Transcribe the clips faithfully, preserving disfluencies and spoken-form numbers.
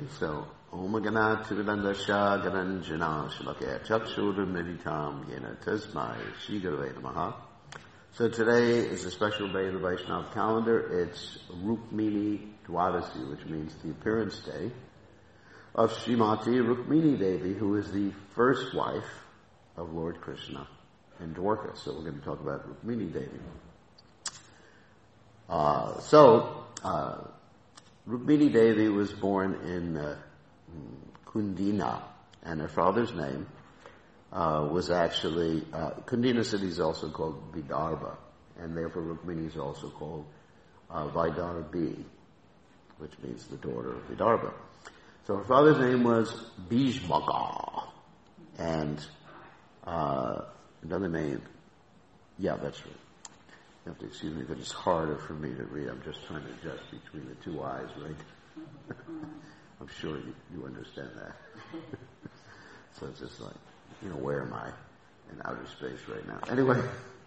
So, Om Gana Tirandasha Garanjana Shalakya Chakshura Meditam Yena Tasmai Shri Gurave Namaha. So today is a special day of the Vaishnava calendar. It's Rukmini Dwadasi, which means the appearance day of Srimati Rukmini Devi, who is the first wife of Lord Krishna in Dwarka. So we're going to talk about Rukmini Devi. Uh, so, uh, Rukmini Devi was born in uh, Kundina, and her father's name uh, was actually, uh, Kundina city is also called Vidarbha, and therefore Rukmini is also called uh, Vaidarbhi, which means the daughter of Vidarbha. So her father's name was Bhishmaka, and uh, another name, yeah, that's right. You have to excuse me, but it's harder for me to read. I'm just trying to adjust between the two eyes, right? I'm sure you, you understand that. So it's just like, you know, where am I in outer space right now? Anyway,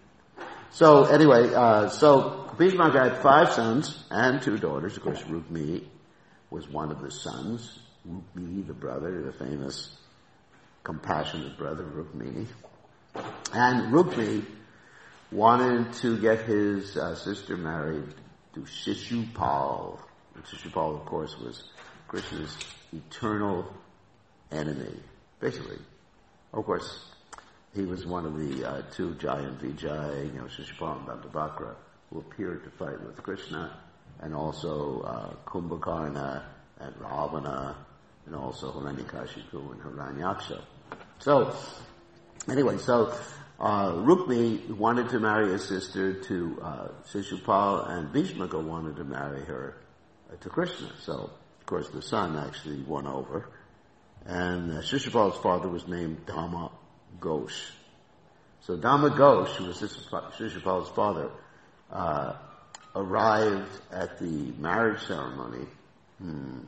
so anyway, uh, so Bhishmaka had five sons and two daughters. Of course, Rukmini was one of the sons. Rukmini, the brother, the famous compassionate brother, Rukmini. And Rukmini wanted to get his uh, sister married to Shishupal. And Shishupal, of course, was Krishna's eternal enemy. Basically, of course, he was one of the uh, two giant Vijay, you know, Shishupal and Dandavakra, who appeared to fight with Krishna, and also uh, Kumbhakarna and Ravana, and also Hiranyakashipu and Hiranyaksha. So, anyway, so Uh, Rukmini wanted to marry his sister to uh, Shishupal, and Bhishmaka wanted to marry her uh, to Krishna. So, of course, the son actually won over. And uh, Shishupal's father was named Dhamma Ghosh. So Dhamma Ghosh, who was Shishupal's father, uh, arrived at the marriage ceremony hmm,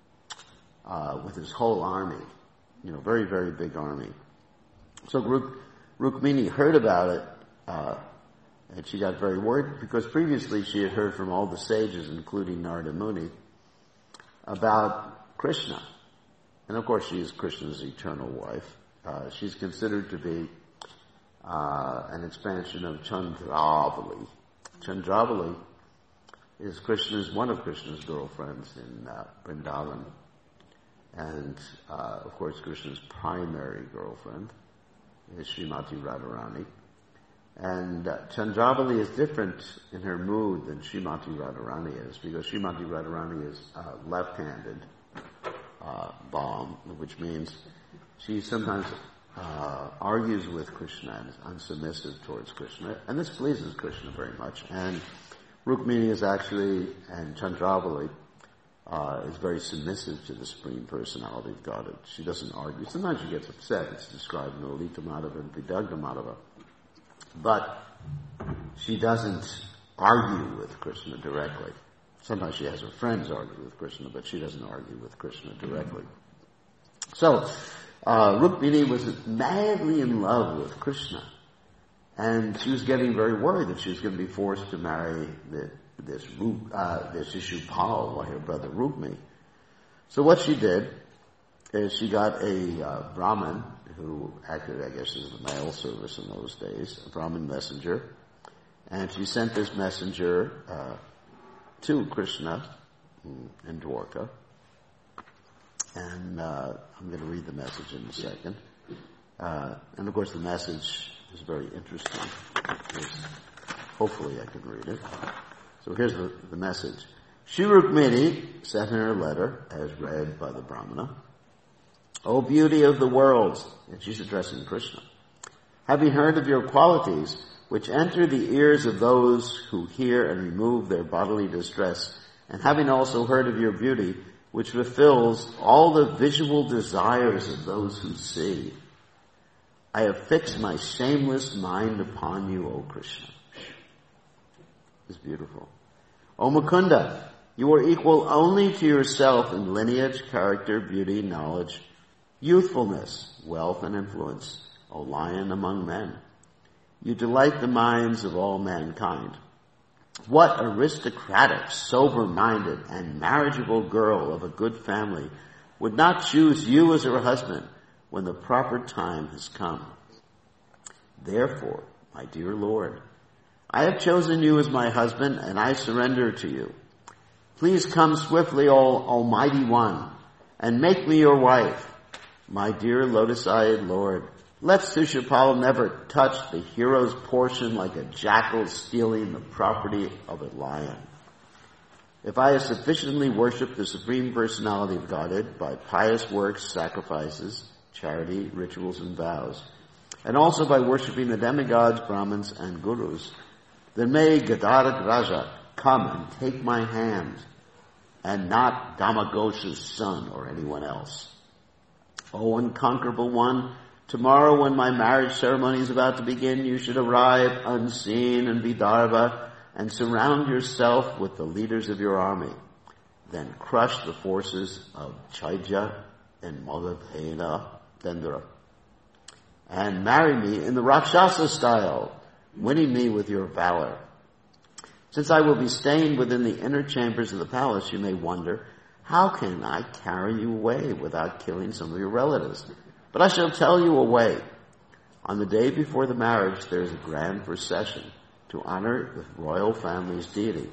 uh, with his whole army. You know, very, very big army. So Ruk Rukmini heard about it, uh, and she got very worried because previously she had heard from all the sages, including Narada Muni, about Krishna. And of course she is Krishna's eternal wife. Uh, she's considered to be uh, an expansion of Chandravali. Chandravali is Krishna's, one of Krishna's girlfriends in uh, Vrindavan. And uh, of course Krishna's primary girlfriend is Srimati Radharani. And uh, Chandravali is different in her mood than Srimati Radharani is, because Srimati Radharani is uh, left-handed uh, bomb, which means she sometimes uh, argues with Krishna and is unsubmissive towards Krishna, and this pleases Krishna very much. And Rukmini is actually, and Chandravali, Uh, is very submissive to the Supreme Personality of God. She doesn't argue. Sometimes she gets upset. It's described in Lalita Madhava and Vidagdha Madhava. But she doesn't argue with Krishna directly. Sometimes she has her friends argue with Krishna, but she doesn't argue with Krishna directly. So, uh, Rukmini was madly in love with Krishna. And she was getting very worried that she was going to be forced to marry the this uh, this Shishupal by her brother Rukmini. So what she did is she got a uh, Brahmin who acted, I guess, as the mail service in those days, a Brahmin messenger, and she sent this messenger uh, to Krishna in Dwarka. And uh, I'm going to read the message in a second. Uh, and of course the message is very interesting. Hopefully I can read it. So here's the, the message. Shri Rukmini sent in her letter, as read by the Brahmana, O beauty of the worlds, and she's addressing Krishna, having heard of your qualities, which enter the ears of those who hear and remove their bodily distress, and having also heard of your beauty, which fulfills all the visual desires of those who see, I have fixed my shameless mind upon you, O Krishna. Is beautiful. O Mukunda, you are equal only to yourself in lineage, character, beauty, knowledge, youthfulness, wealth, and influence, O lion among men. You delight the minds of all mankind. What aristocratic, sober-minded, and marriageable girl of a good family would not choose you as her husband when the proper time has come. Therefore, my dear Lord, I have chosen you as my husband, and I surrender to you. Please come swiftly, all Almighty One, and make me your wife. My dear lotus-eyed Lord, let Shishupal never touch the hero's portion like a jackal stealing the property of a lion. If I have sufficiently worshipped the Supreme Personality of Godhead by pious works, sacrifices, charity, rituals, and vows, and also by worshipping the demigods, Brahmins, and Gurus, then may Gadadhar Raja come and take my hand, and not Damagosha's son or anyone else. O unconquerable one, tomorrow when my marriage ceremony is about to begin, you should arrive unseen in Vidarbha and surround yourself with the leaders of your army. Then crush the forces of Chaitya and Magadhena Dendra. And marry me in the Rakshasa style, winning me with your valor. Since I will be staying within the inner chambers of the palace, you may wonder, how can I carry you away without killing some of your relatives? But I shall tell you a way. On the day before the marriage, there is a grand procession to honor the royal family's deity.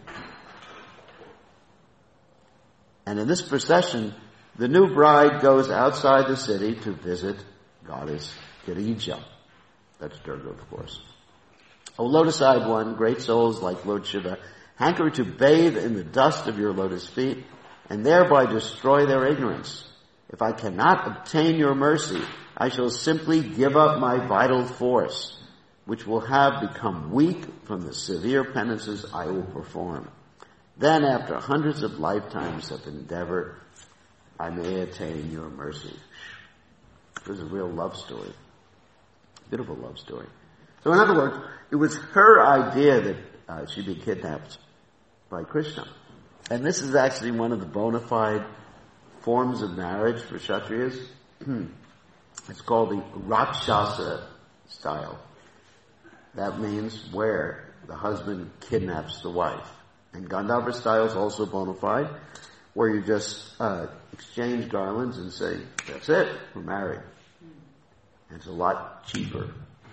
And in this procession, the new bride goes outside the city to visit goddess Girija. That's Durga, of course. O lotus-eyed one, great souls like Lord Shiva, hanker to bathe in the dust of your lotus feet and thereby destroy their ignorance. If I cannot obtain your mercy, I shall simply give up my vital force, which will have become weak from the severe penances I will perform. Then, after hundreds of lifetimes of endeavor, I may attain your mercy. It was a real love story. Beautiful love story. So in other words, it was her idea that uh, she'd be kidnapped by Krishna. And this is actually one of the bona fide forms of marriage for Kshatriyas. It's called the Rakshasa style. That means where the husband kidnaps the wife. And Gandharva style is also bona fide, where you just uh, exchange garlands and say, that's it, we're married. And it's a lot cheaper.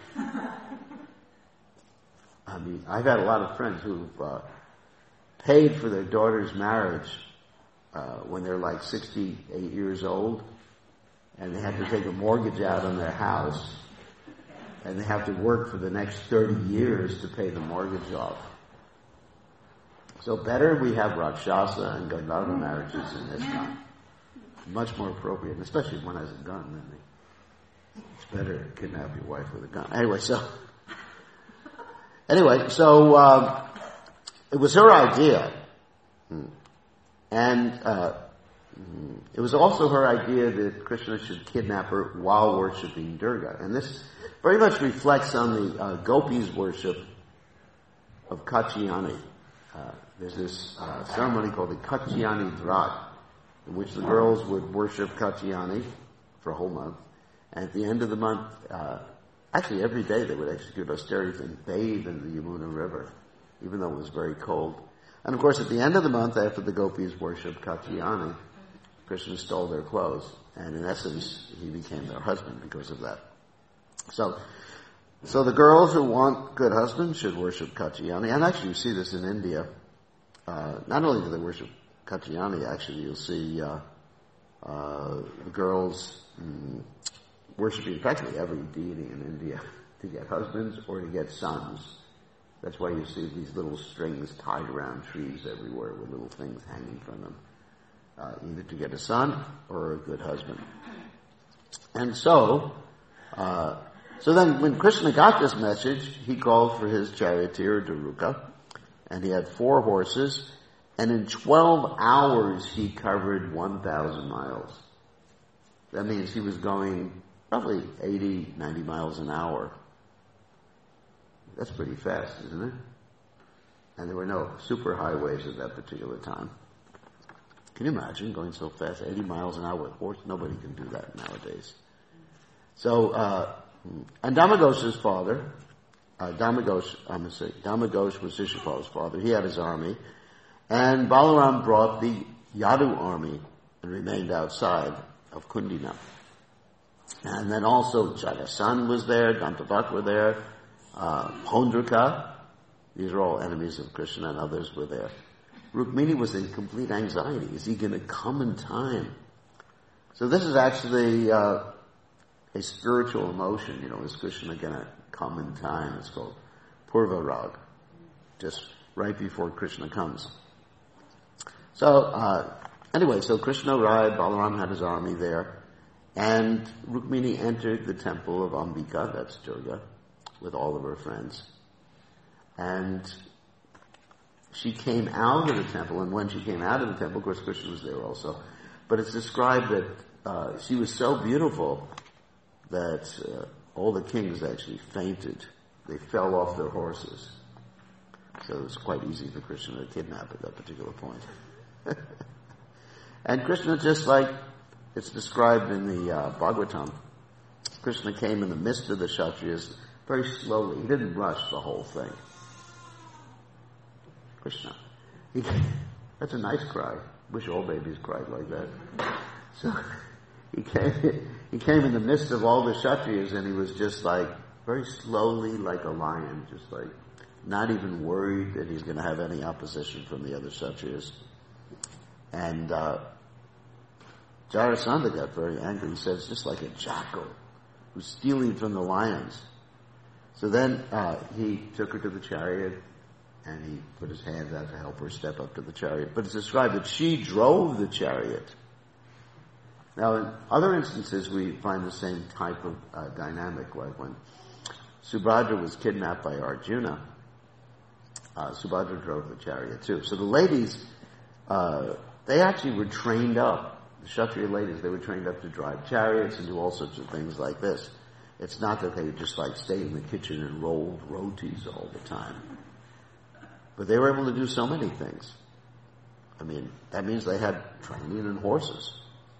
I mean, I've had a lot of friends who've uh, paid for their daughter's marriage uh, when they're like sixty-eight years old, and they have to take a mortgage out on their house, and they have to work for the next thirty years to pay the mortgage off. So better we have Rakshasa and Gandharva marriages in this time. Much more appropriate, especially if one has a gun. Then they, it's better to kidnap your wife with a gun. Anyway, so... Anyway, so uh, it was her idea, and uh, it was also her idea that Krishna should kidnap her while worshipping Durga. And this very much reflects on the uh, gopis' worship of Katyayani. Uh, there's this uh, ceremony called the Katyayani Vrat, in which the girls would worship Katyayani for a whole month, and at the end of the month, uh, actually, every day they would execute austerities and bathe in the Yamuna River, even though it was very cold. And of course, at the end of the month, after the gopis worshipped Katyayani, Krishna stole their clothes, and in essence, he became their husband because of that. So, so the girls who want good husbands should worship Katyayani, and actually, you see this in India. Uh, not only do they worship Katyayani, actually, you'll see uh, uh, the girls. Mm, worshipping practically every deity in India to get husbands or to get sons. That's why you see these little strings tied around trees everywhere with little things hanging from them, uh, either to get a son or a good husband. And so, uh, so then when Krishna got this message, he called for his charioteer Daruka, and he had four horses, and in twelve hours he covered one thousand miles. That means he was going probably eighty, ninety miles an hour. That's pretty fast, isn't it? And there were no super highways at that particular time. Can you imagine going so fast, eighty miles an hour with a horse? Nobody can do that nowadays. So, uh, and Damagosha's father, uh, Damagosh, I'm going to say, Damagosh was Shishupal's father. He had his army. And Balaram brought the Yadu army and remained outside. of Kundina. And then also Jarasan was there, Dantavak were there, uh, Pondraka. These are all enemies of Krishna, and others were there. Rukmini was in complete anxiety. Is he going to come in time? So this is actually uh, a spiritual emotion. You know, is Krishna going to come in time? It's called Purva Rag, just right before Krishna comes. So uh, anyway, so Krishna arrived, Balaram had his army there, and Rukmini entered the temple of Ambika, that's Durga, with all of her friends. And she came out of the temple, and when she came out of the temple, of course Krishna was there also, but it's described that uh, she was so beautiful that uh, all the kings actually fainted. They fell off their horses. So it was quite easy for Krishna to kidnap at that particular point. And Krishna, just like it's described in the uh, Bhagavatam, Krishna came in the midst of the Kshatriyas very slowly. He didn't rush the whole thing. Krishna. He, that's a nice cry. Wish all babies cried like that. So he came, he came in the midst of all the Kshatriyas, and he was just like, very slowly like a lion, just like, not even worried that he's going to have any opposition from the other Kshatriyas. And uh, Jarasandha got very angry. He said, it's just like a jackal who's stealing from the lions. So then uh, he took her to the chariot, and he put his hand out to help her step up to the chariot. But it's described that she drove the chariot. Now, in other instances, we find the same type of uh, dynamic, like when Subhadra was kidnapped by Arjuna, uh, Subhadra drove the chariot too. So the ladies, uh, they actually were trained up. The Kshatriya ladies, they were trained up to drive chariots and do all sorts of things like this. It's not that they would just like stay in the kitchen and roll rotis all the time. But they were able to do so many things. I mean, that means they had training in horses.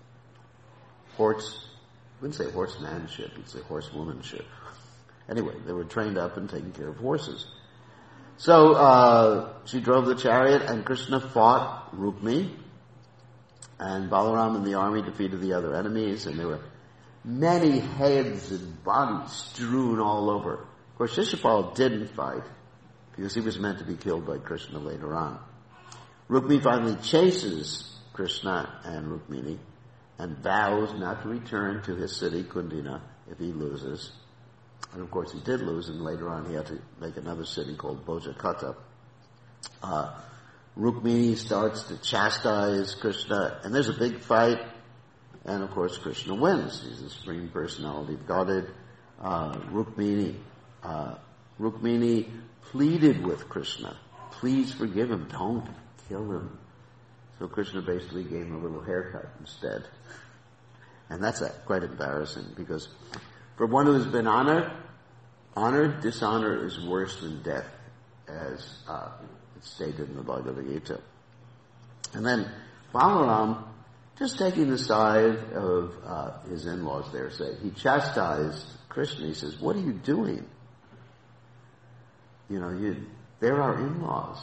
Horse, I wouldn't say horsemanship, you'd say horsewomanship. Anyway, they were trained up and taking care of horses. So, uh, she drove the chariot, and Krishna fought Rukmi, and Balaram and the army defeated the other enemies, and there were many heads and bodies strewn all over. Of course, Shishupal didn't fight, because he was meant to be killed by Krishna later on. Rukmi finally chases Krishna and Rukmini, and vows not to return to his city, Kundina, if he loses. And of course he did lose, and later on he had to make another city called Bojakata. Uh, Rukmini starts to chastise Krishna, and there's a big fight, and of course Krishna wins. He's the Supreme Personality of Godhead. Uh, Rukmini, uh, Rukmini pleaded with Krishna, please forgive him, don't kill him. So Krishna basically gave him a little haircut instead. And that's uh, quite embarrassing, because for one who has been honored, honored, dishonor is worse than death, as uh, it's stated in the Bhagavad Gita. And then Balaram, just taking the side of uh, his in-laws there, say, he chastised Krishna. He says, what are you doing? You know, you, they're our in-laws.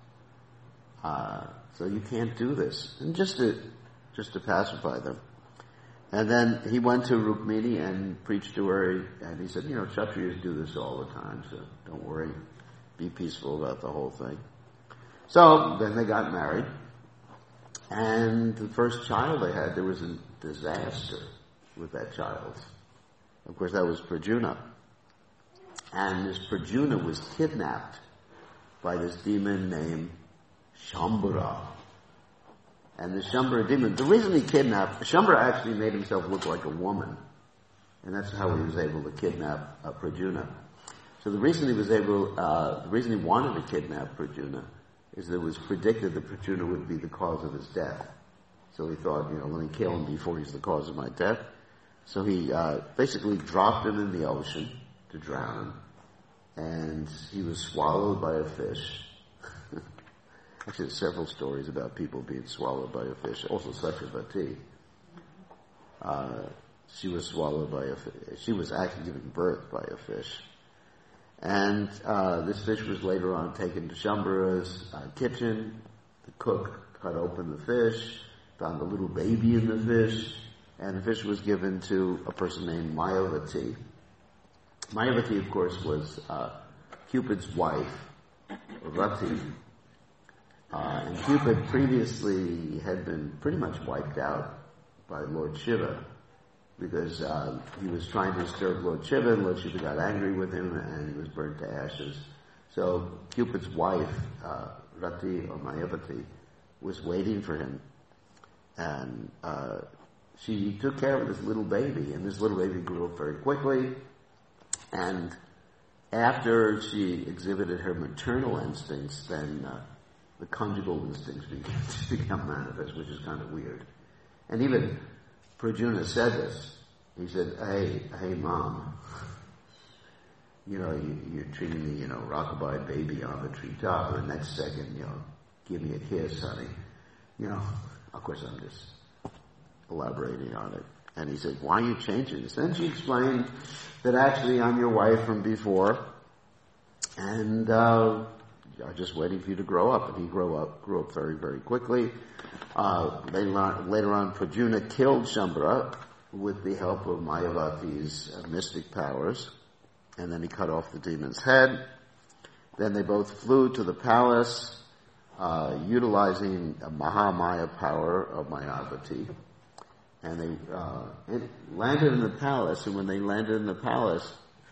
Uh, so you can't do this. And just to, just to pacify them. And then he went to Rukmini and preached to her, and he said, you know, Kshatriyas do this all the time, so don't worry. Be peaceful about the whole thing. So then they got married, and the first child they had, there was a disaster with that child. Of course, that was Prajuna. And this Prajuna was kidnapped by this demon named Shambhara. And the Shambhara demon, the reason he kidnapped, Shambhara actually made himself look like a woman. And that's how he was able to kidnap uh, Prajuna. So the reason he was able, uh, the reason he wanted to kidnap Prajuna is that it was predicted that Prajuna would be the cause of his death. So he thought, you know, let me kill him before he's the cause of my death. So he uh, basically dropped him in the ocean to drown him. And he was swallowed by a fish. Actually, there's several stories about people being swallowed by a fish. Also, Satyavati. Uh, she was swallowed by a fish. She was actually giving birth by a fish. And uh, this fish was later on taken to Shambhara's uh, kitchen. The cook cut open the fish, found a little baby in the fish, and the fish was given to a person named Mayavati. Mayavati, of course, was uh, Cupid's wife, Rati. Uh, and Cupid previously had been pretty much wiped out by Lord Shiva because uh, he was trying to disturb Lord Shiva, and Lord Shiva got angry with him, and he was burnt to ashes. So Cupid's wife, uh, Rati or Mayavati, was waiting for him, and uh, she took care of this little baby, and this little baby grew up very quickly, and after she exhibited her maternal instincts, then uh, the conjugal instincts began to become manifest, which is kind of weird. And even Prajuna said this. He said, hey, hey mom, you know, you, you're treating me, you know, rockabye baby on the treetop, and the next second, you know, give me a kiss, honey. You know, of course I'm just elaborating on it. And he said, why are you changing this? Then she explained that actually I'm your wife from before, and uh, I'm just waiting for you to grow up. And he grew up, grew up very, very quickly. Uh, later on, later on, Prajuna killed Shambhara with the help of Mayavati's uh, mystic powers, and then he cut off the demon's head. Then they both flew to the palace, uh, utilizing a Mahamaya power of Mayavati. And they uh, it landed in the palace, and when they landed in the palace,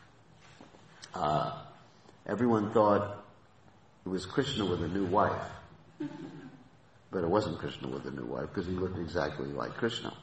uh, everyone thought it was Krishna with a new wife. But it wasn't Krishna with a new wife, because he looked exactly like Krishna.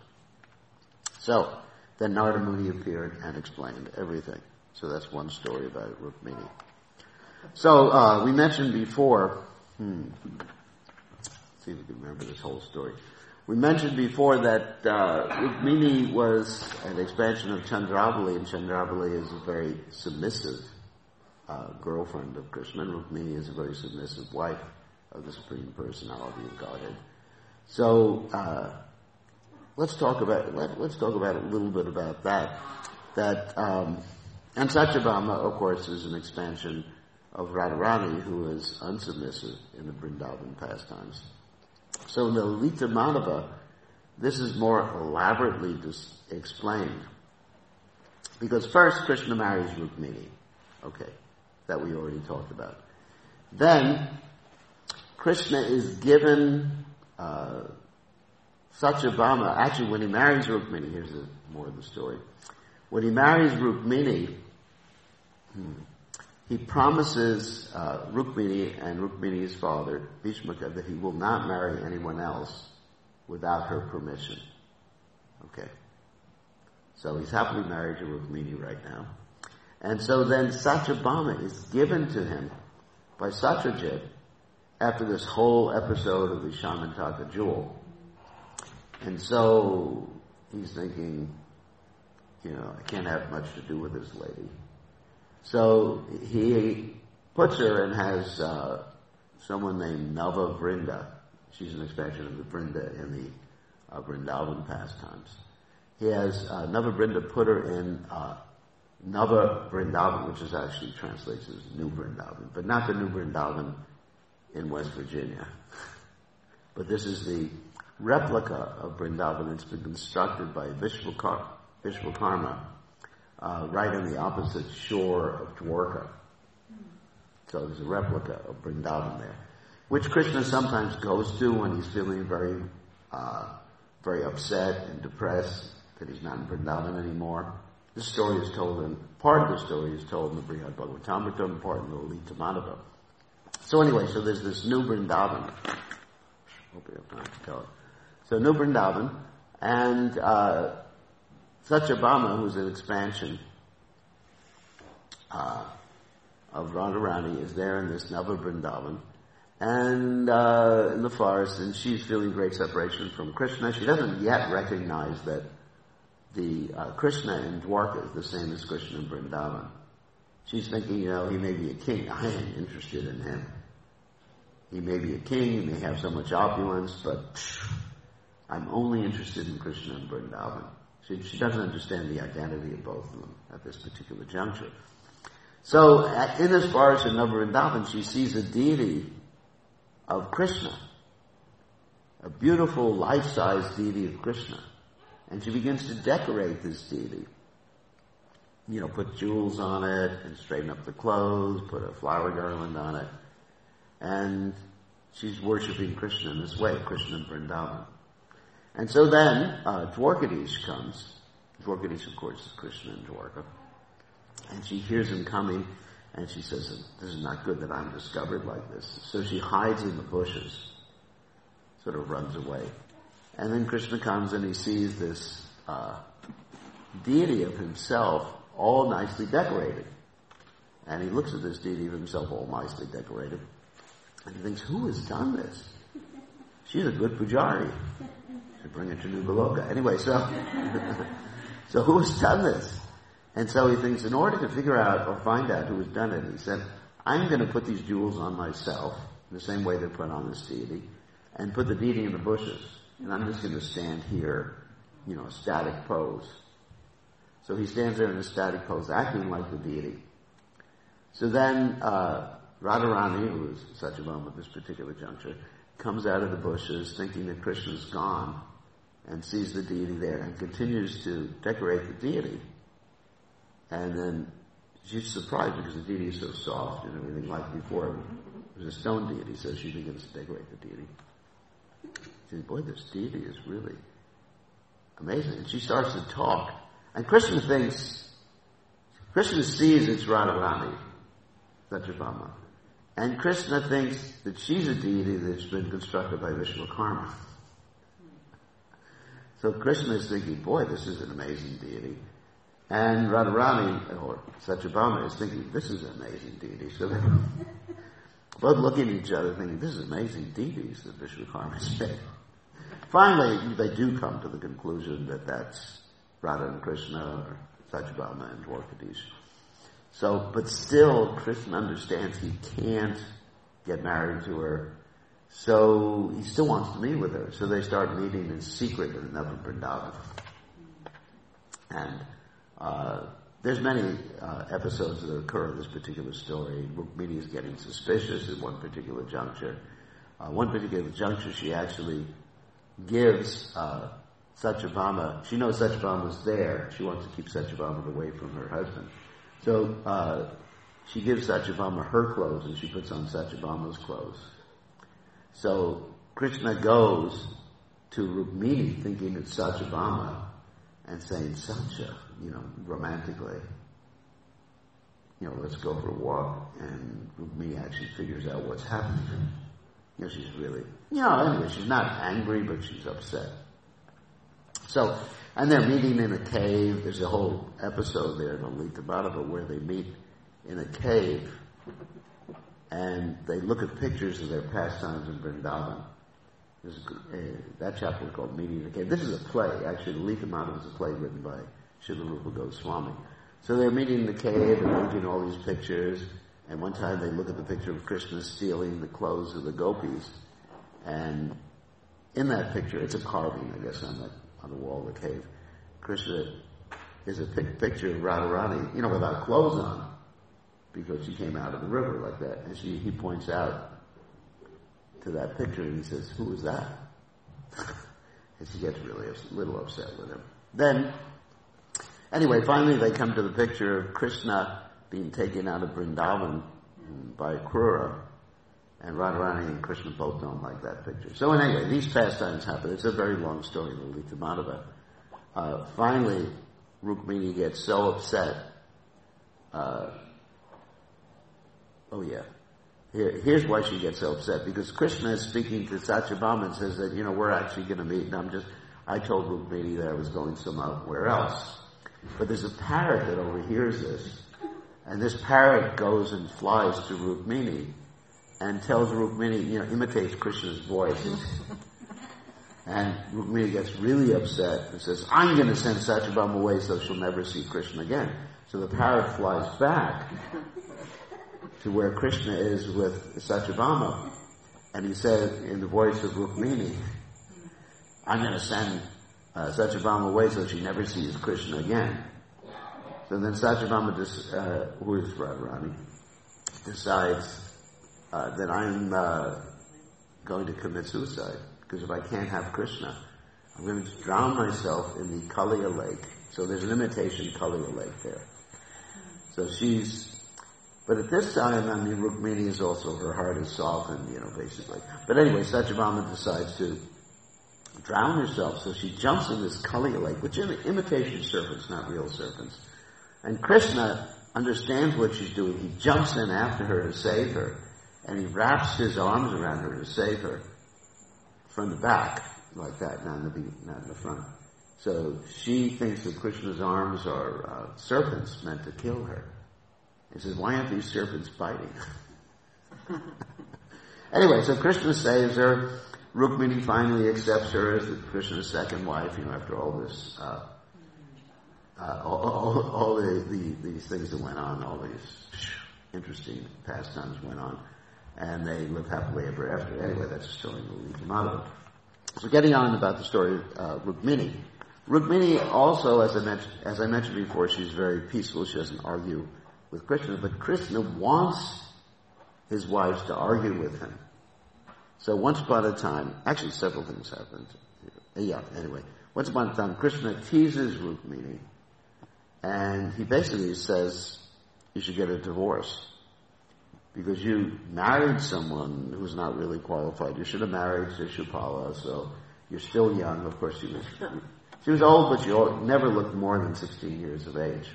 So, then Narada Muni appeared and explained everything. So that's one story about Rukmini. So, uh, we mentioned before, hmm, let's see if we can remember this whole story. We mentioned before that uh, Rukmini was an expansion of Chandravali, and Chandravali is a very submissive uh, girlfriend of Krishna, and Rukmini is a very submissive wife of the Supreme Personality of Godhead. So uh, let's talk about let, let's talk about a little bit about that. That um, and Satyabhama, of course, is an expansion of Radharani, who is unsubmissive in the Vrindavan pastimes. So in the Lalita Madhava, this is more elaborately dis- explained. Because first, Krishna marries Rukmini. Okay, that we already talked about. Then, Krishna is given uh, Satyabhama. Actually, when he marries Rukmini, here's the, more of the story. When he marries Rukmini, hmm, he promises uh, Rukmini and Rukmini's father, Bhishmaka, that he will not marry anyone else without her permission. Okay. So he's happily married to Rukmini right now. And so then Satyabhama is given to him by Satyajit after this whole episode of the Shamantaka jewel. And so he's thinking, you know, I can't have much to do with this lady. So he puts her and has uh, someone named Nava Vrinda. She's an expansion of the Vrinda in the uh, Vrindavan pastimes. He has uh, Nava Vrinda put her in uh, Nava Vrindavan, which is actually translates as New Vrindavan, but not the New Vrindavan in West Virginia. But this is the replica of Vrindavan. It's been constructed by Vishwakar- Vishwakarma. Uh, right on the opposite shore of Dwarka. So there's a replica of Vrindavan there, which Krishna sometimes goes to when he's feeling very, uh, very upset and depressed that he's not in Vrindavan anymore. This story is told in, part of the story is told in the Brihad Bhagavatamrita and part in the Lalita Madhava. So anyway, so there's this new Vrindavan. Hope you have time to tell it. So new Vrindavan, and, uh, Satyabhama, who's an expansion uh, of Radharani, is there in this Nava Vrindavan, and uh, in the forest, and she's feeling great separation from Krishna. She doesn't yet recognize that the uh, Krishna in Dwarka is the same as Krishna in Vrindavan. She's thinking, you know, he may be a king. I am interested in him. He may be a king, he may have so much opulence, but phew, I'm only interested in Krishna in Vrindavan. She, she doesn't understand the identity of both of them at this particular juncture. So, at, in this forest in Nava Vrindavan, she sees a deity of Krishna, a beautiful life-size deity of Krishna. And she begins to decorate this deity. You know, put jewels on it and straighten up the clothes, put a flower garland on it. And she's worshipping Krishna in this way, Krishna in Vrindavan. And so then, uh, Dwarkadish comes. Dwarkadish, of course, is Krishna in Dwarka. And she hears him coming, and she says, this is not good that I'm discovered like this. So she hides in the bushes, sort of runs away. And then Krishna comes and he sees this uh, deity of himself all nicely decorated. And he looks at this deity of himself all nicely decorated. And he thinks, who has done this? She's a good pujari. Should bring her to New Goloka. Anyway, so, so who has done this? And so he thinks, in order to figure out or find out who has done it, he said, I'm going to put these jewels on myself, in the same way they're put on this deity, and put the deity in the bushes. And I'm just going to stand here, you know, a static pose. So he stands there in a static pose, acting like the deity. So then, uh, Radharani, who is Satyabhama at this particular juncture, comes out of the bushes thinking that Krishna's gone and sees the deity there and continues to decorate the deity. And then she's surprised because the deity is so soft and everything like before. It was a stone deity, so she begins to decorate the deity. She says, boy, this deity is really amazing. And she starts to talk. And Krishna thinks, Krishna sees it's Radharani, Satyabhama. And Krishna thinks that she's a deity that's been constructed by Vishwakarma. So Krishna is thinking, boy, this is an amazing deity. And Radharani, or Satyabhama, is thinking, this is an amazing deity. So they're both looking at each other thinking, this is amazing deities that Vishwakarma's made. Finally, they do come to the conclusion that that's Radha and Krishna, or Satyabhama and Dwarkadish. So, but still, Krishna understands he can't get married to her. So he still wants to meet with her. So they start meeting in secret in Nava Vrindavan. And uh, there's many uh, episodes that occur in this particular story. Rukmini is getting suspicious at one particular juncture. Uh, one particular juncture, she actually gives uh, Satyabhama, she knows Satyabhama's there. She wants to keep Satyabhama away from her husband. So uh, she gives Satyabhama her clothes and she puts on Satyabhama's clothes. So Krishna goes to Rukmini thinking it's Satyabhama and saying, Satya, you know, romantically, you know, let's go for a walk. And Rukmini actually figures out what's happening. You know, she's really, you know, anyway, she's not angry, but she's upset. So, and they're meeting in a cave. There's a whole episode there in Lita Madhava where they meet in a cave and they look at pictures of their pastimes in Vrindavan. There's a, uh, that chapter is called Meeting in a Cave. This is a play. Actually, Lita Madhava is a play written by Srila Rupa Goswami. So they're meeting in the cave and looking at all these pictures. And one time they look at the picture of Krishna stealing the clothes of the gopis. And in that picture, it's a carving, I guess, on the, on the wall of the cave. Krishna is a pic- picture of Radharani, you know, without clothes on, because she came out of the river like that. And she, he points out to that picture and he says, who is that? And she gets really a little upset with him. Then, anyway, finally they come to the picture of Krishna being taken out of Vrindavan by Krura, and Radharani and Krishna both don't like that picture. So anyway, these pastimes happen. It's a very long story, the Lita Madhava. Uh, finally, Rukmini gets so upset. Uh, oh yeah. Here, here's why she gets so upset. Because Krishna is speaking to Satyabhama and says that, you know, we're actually going to meet. And I'm just, I told Rukmini that I was going somewhere else. But there's a parrot that overhears this. And this parrot goes and flies to Rukmini and tells Rukmini, you know, imitates Krishna's voice. And Rukmini gets really upset and says, I'm going to send Satyabhama away so she'll never see Krishna again. So the parrot flies back to where Krishna is with Satyabhama. And he said in the voice of Rukmini, I'm going to send uh, Satyabhama away so she never sees Krishna again. So then Satyabhama, dis- uh, who is Radharani, decides uh, that I'm uh, going to commit suicide. Because if I can't have Krishna, I'm going to drown myself in the Kaliya lake. So there's an imitation Kaliya lake there. So she's, but at this time, I mean, Rukmini is also, her heart is softened, you know, basically. But anyway, Satyabhama decides to drown herself, so she jumps in this Kaliya lake, which are imitation serpents, not real serpents. And Krishna understands what she's doing. He jumps in after her to save her, and he wraps his arms around her to save her from the back, like that, not in the, not in the front. So she thinks that Krishna's arms are uh, serpents meant to kill her. He says, why aren't these serpents biting? Anyway, so Krishna saves her. Rukmini finally accepts her as Krishna's second wife, you know, after all this, uh, uh, all, all, all the, the, these things that went on, all these interesting pastimes went on, and they live happily ever after. Anyway, that's a story we'll leave them out of. So getting on about the story of uh, Rukmini. Rukmini also, as I mentioned, as I mentioned before, she's very peaceful. She doesn't argue with Krishna, but Krishna wants his wives to argue with him. So once upon a time, actually several things happened. Yeah, anyway. Once upon a time, Krishna teases Rukmini, and he basically says, you should get a divorce. Because you married someone who's not really qualified. You should have married Shishupala, so you're still young. Of course, she was, she was old, but she never looked more than sixteen years of age.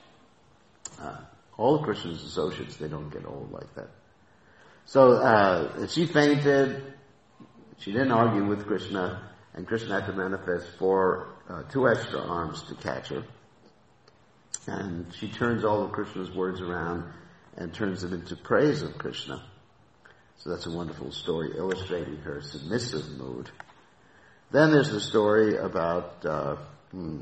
Uh, all of Krishna's associates, they don't get old like that. So uh, she fainted. She didn't argue with Krishna, and Krishna had to manifest four, uh, two extra arms to catch her. And she turns all of Krishna's words around and turns them into praise of Krishna. So that's a wonderful story illustrating her submissive mood. Then there's the story about uh, hmm,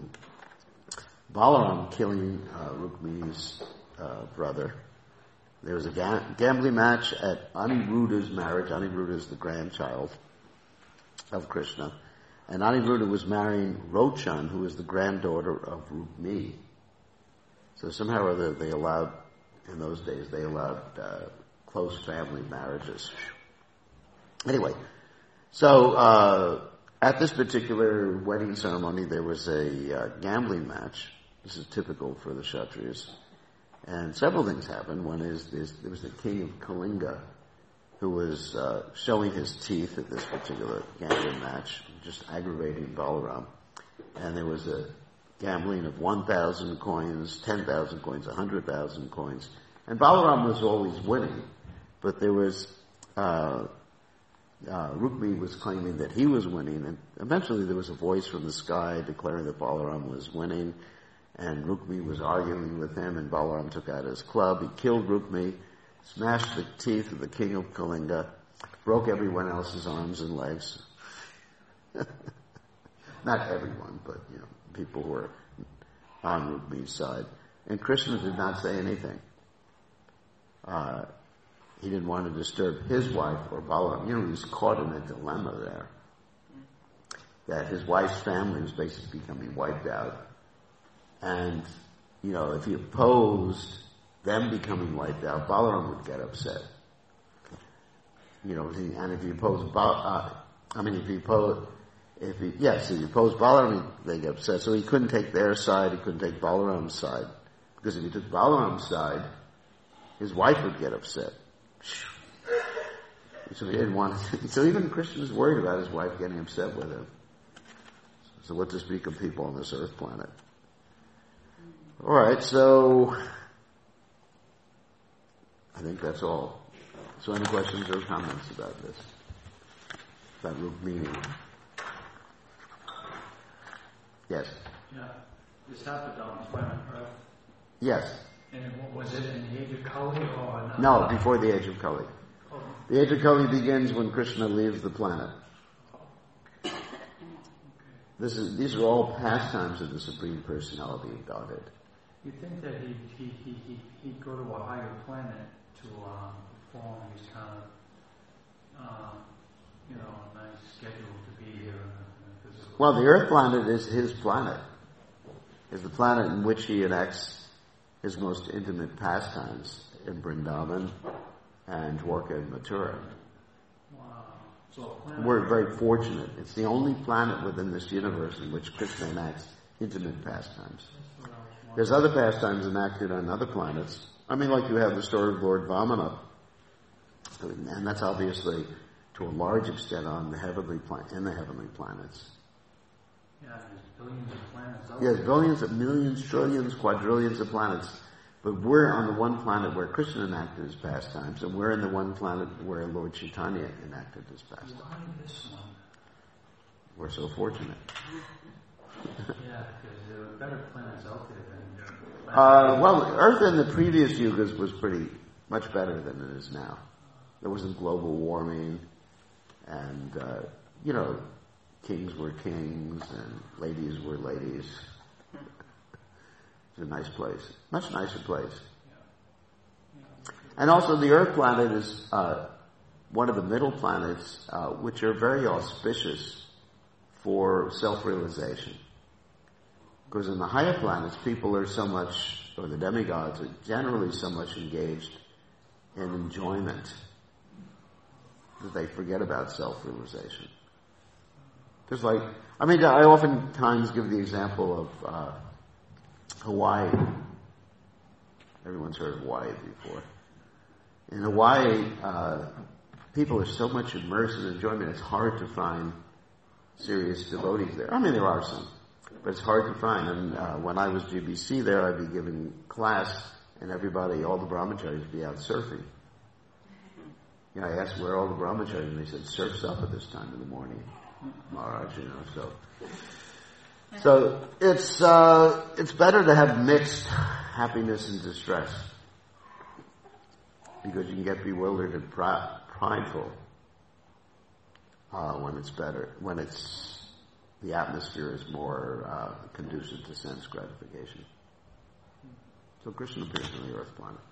Balaram killing uh, Rukmini's uh, brother. There was a ga- gambling match at Aniruddha's marriage. Aniruddha is the grandchild of Krishna. And Aniruddha was marrying Rochan, who was the granddaughter of Rukmini. So somehow or other they allowed, in those days, they allowed uh, close family marriages. Anyway, so uh, at this particular wedding ceremony there was a uh, gambling match. This is typical for the Kshatriyas. And several things happened. One is, is there was the king of Kalinga who was uh, showing his teeth at this particular gambling match, just aggravating Balaram. And there was a gambling of one thousand coins, ten thousand coins, one hundred thousand coins. And Balaram was always winning. But there was, uh, uh, Rukmini was claiming that he was winning. And eventually there was a voice from the sky declaring that Balaram was winning. And Rukmini was arguing with him, and Balaram took out his club. He killed Rukmini, smashed the teeth of the king of Kalinga, broke everyone else's arms and legs. Not everyone, but, you know, people who were on Rukmini's side. And Krishna did not say anything. Uh, he didn't want to disturb his wife or Balaram. You know, he was caught in a dilemma there. That his wife's family was basically becoming wiped out. And, you know, if he opposed them becoming wiped out, Balaram would get upset. You know, and if he opposed, Bal- uh, I mean, if he opposed, if he, yes, if he opposed Balaram, they get upset. So he couldn't take their side, he couldn't take Balaram's side. Because if he took Balaram's side, his wife would get upset. So he didn't want to, so even Krishna was worried about his wife getting upset with him. So what to speak of people on this earth planet? Alright, so I think that's all. So any questions or comments about this? About Rukmini? Yes? Yeah. This happened on planet Earth. Yes. And was it in the age of Kali or not? No, before the age of Kali. Oh. The age of Kali begins when Krishna leaves the planet. Okay. This is, these are all pastimes of the Supreme Personality of Godhead. You think that he he he he he'd go to a higher planet to um, perform his kind of uh, you know a nice schedule to be here in the physical. Well, the Earth planet is his planet. Is the planet in which he enacts his most intimate pastimes in Vrindavan and Dwarka and Mathura. Wow. So planet We're very fortunate. It's the only planet within this universe in which Krishna enacts intimate pastimes. There's other pastimes enacted on other planets. I mean, like you have the story of Lord Vamana, and that's obviously to a large extent on the heavenly plan- in the heavenly planets. Yeah, there's billions of planets out Yes, there. billions of millions, trillions, quadrillions of planets. But we're on the one planet where Krishna enacted his pastimes, and we're in the one planet where Lord Chaitanya enacted his pastimes. Why this one? We're so fortunate. Yeah, because there are better planets out there than planets. Uh, well, Earth in the previous yugas was pretty much better than it is now. There wasn't global warming, and, uh, you know, kings were kings, and ladies were ladies. It's a nice place. Much nicer place. And also the Earth planet is uh, one of the middle planets, uh, which are very auspicious for self-realization. Because in the higher planets, people are so much, or the demigods are generally so much engaged in enjoyment that they forget about self-realization. Just like, I mean, I oftentimes give the example of uh, Hawaii. Everyone's heard of Hawaii before. In Hawaii, uh, people are so much immersed in enjoyment, it's hard to find serious devotees there. I mean, there are some, but it's hard to find. And uh, when I was G B C there, I'd be giving class, and everybody, all the brahmacharis, would be out surfing. You know, I asked where are all the brahmacharis, and they said, surf's up at this time in the morning, Maharaj, you know, so... So it's uh, it's better to have mixed happiness and distress, because you can get bewildered and pri- prideful uh, when it's better when it's the atmosphere is more uh, conducive to sense gratification. So Krishna appears on the Earth planet.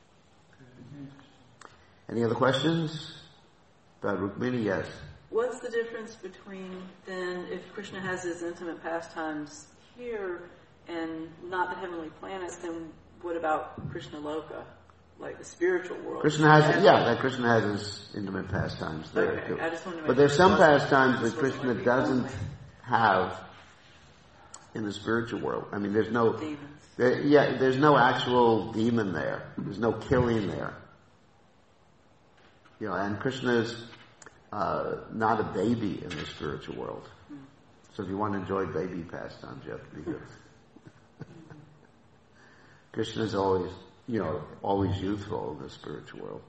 Any other questions about Rukmini? Yes. What's the difference between then if Krishna has his intimate pastimes here and not the heavenly planets, then what about Krishna Loka, like the spiritual world? Krishna has, yeah, that Krishna has his intimate pastimes there Okay, too. I just wanted to make But there's sure some it wasn't- pastimes this that wasn't Krishna like doesn't only have in the spiritual world. I mean, there's no, demons. there, yeah, there's no actual demon there. There's no killing there. You know, and Krishna's uh, not a baby in the spiritual world. So if you want to enjoy baby pastimes, you have to be here. Krishna's always, you know, always youthful in the spiritual world.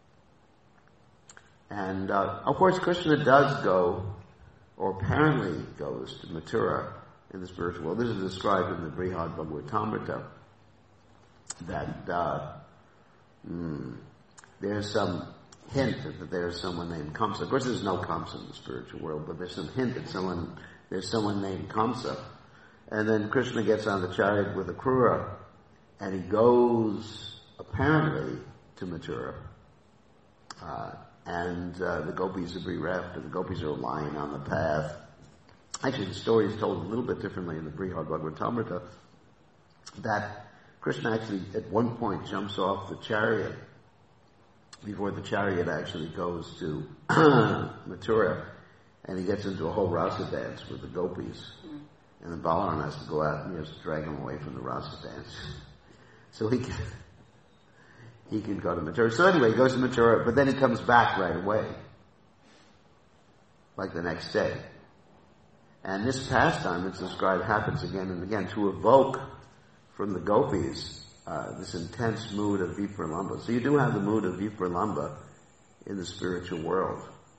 And, uh, of course, Krishna does go, or apparently goes, to Mathura in the spiritual world. This is described in the Brihad Bhagavatamrita, that uh, mm, there's some hint that there's someone named Kamsa. Of course, there's no Kamsa in the spiritual world, but there's some hint that someone there's someone named Kamsa. And then Krishna gets on the chariot with Akrura, and he goes, apparently, to Mathura. Uh, and uh, the gopis are bereft, and the gopis are lying on the path. Actually, the story is told a little bit differently in the Brihad Bhagavatamrita, that Krishna actually, at one point, jumps off the chariot before the chariot actually goes to Mathura, and he gets into a whole rasa dance with the gopis. And then Balaram has to go out and he has to drag him away from the rasa dance. So he can, he can go to Mathura. So anyway, he goes to Mathura, but then he comes back right away. Like the next day. And this pastime, it's described, happens again and again to evoke from the gopis uh, this intense mood of Vipralambha. So you do have the mood of Vipralambha in the spiritual world.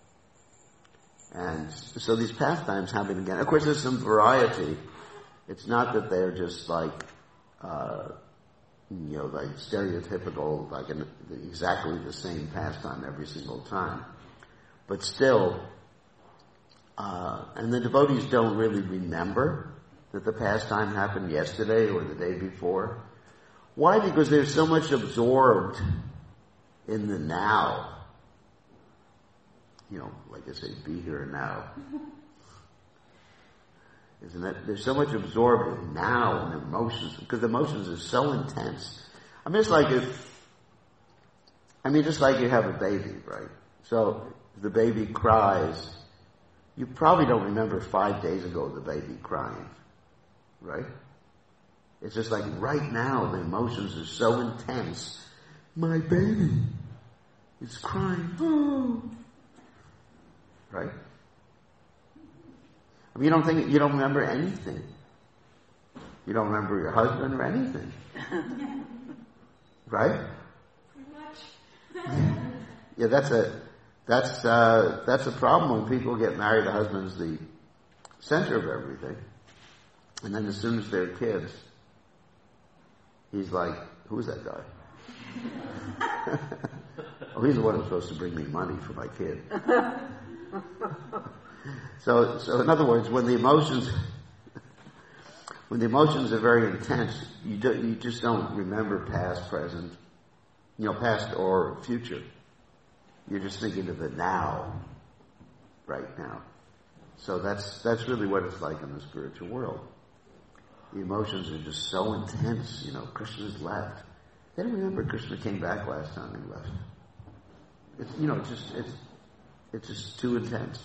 And so these pastimes happen again. Of course, there's some variety. It's not that they're just like, uh, you know, like stereotypical, like an, exactly the same pastime every single time. But still, uh, and the devotees don't really remember that the pastime happened yesterday or the day before. Why? Because they're so much absorbed in the now. You know, like I say, be here now. Isn't it? They're so much absorbed in now and emotions, because the emotions are so intense. I mean, it's like if, I mean, just like you have a baby, right? So, If the baby cries, you probably don't remember five days ago the baby crying, right? It's just like right now the emotions are so intense. My baby is crying. Oh. Right? I mean, you don't think, you don't remember anything. You don't remember your husband or anything. Right? Yeah, that's a, that's, uh, that's a problem when people get married, the husband's the center of everything. And then as soon as they're kids, he's like, who's that guy? Oh, he's the one who's supposed to bring me money for my kid. So, so in other words, when the emotions, when the emotions are very intense, you do, you just don't remember past, present, you know, past or future. You're just thinking of the now, right now. So that's that's really what it's like in the spiritual world. The emotions are just so intense. You know, Krishna's left. They don't remember Krishna came back last time he left. It's, you know, it's just it's it's just too intense.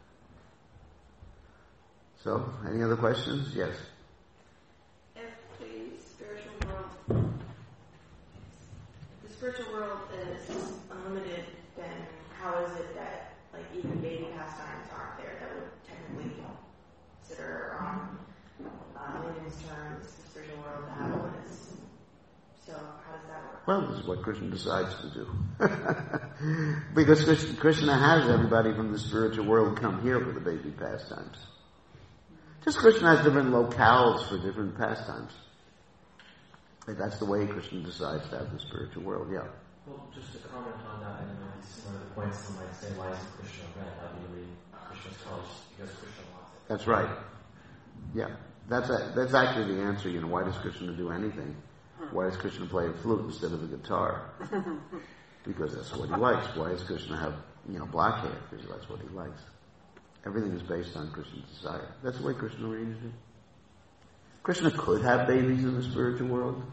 So, any other questions? Yes. If the spiritual world, the spiritual world is unlimited, then how is it that, like, even baby pastimes aren't there that would technically consider um, uh, layman's terms the spiritual world to have one is? So how does that work? Well, this is what Krishna decides to do. Because Krishna has everybody from the spiritual world come here for the baby pastimes. Just Krishna has different locales for different pastimes. And that's the way Krishna decides to have the spiritual world, yeah. Well, just to comment on that, and uh, some of the points some might say, why isn't Krishna red? Obviously, Krishna's colors because Krishna wants it. That's right. Yeah. That's a, that's actually the answer, you know, why does Krishna do anything? Why does Krishna play a flute instead of a guitar? Because that's what he likes. Why does Krishna have, you know, black hair? Because that's what he likes. Everything is based on Krishna's desire. That's the way Krishna arranged it. Krishna could have babies in the spiritual world.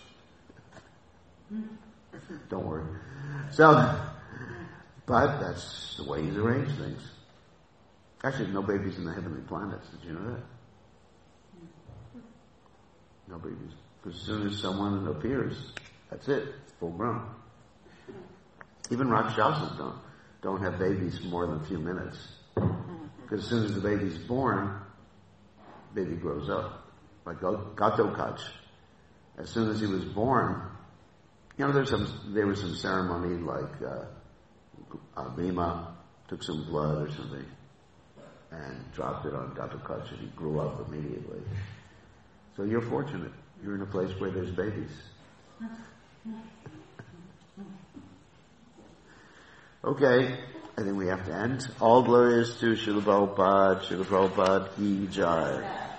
Don't worry. So, but that's the way he's arranged things. Actually, no babies in the heavenly planets. Did you know that? No babies. Because as soon as someone appears, that's it. Full grown. Even Rakshasas don't, don't have babies for more than a few minutes. Because as soon as the baby's born, baby grows up. Like Gatotkacha. As soon as he was born, you know, there's some, there was some ceremony like, uh, uh, Bhima took some blood or something and dropped it on Gatotkacha and he grew up immediately. So you're fortunate. You're in a place where there's babies. Okay, I think we have to end. All glories to Srila Prabhupada, Srila Prabhupada ki jai.